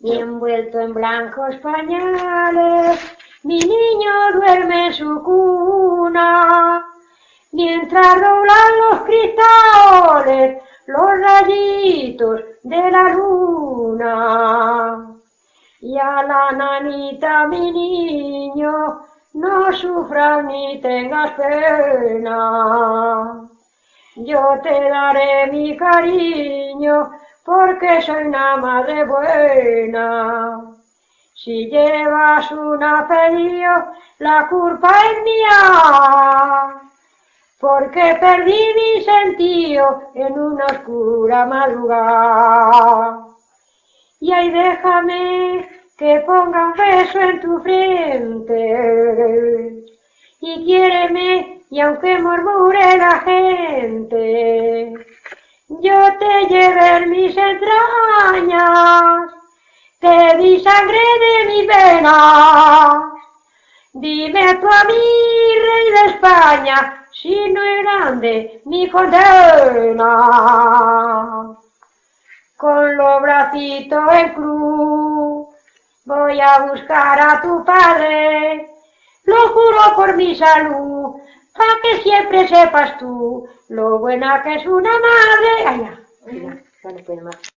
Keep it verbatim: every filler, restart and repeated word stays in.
y envuelto en blancos pañales, mi niño duerme en su cuna, mientras doblan los cristales, los rayitos de la luna. Y a la nanita, mi niño, no sufras ni tengas pena. Yo te daré mi cariño, porque soy una madre buena. Si llevas un apellido, la culpa es mía, porque perdí mi sentido en una oscura madrugada. Y ahí déjame que ponga un beso en tu frente, y quiéreme, y aunque murmure la gente, yo te llevé en mis entrañas, te di sangre de mi pena. Dime tú a mí, rey de España, si no es grande mi condena. Con los bracitos en cruz voy a buscar a tu padre, lo juro por mi salud, para que siempre sepas tú lo buena que es una madre. Ay, ya, ya, ya no puedo más.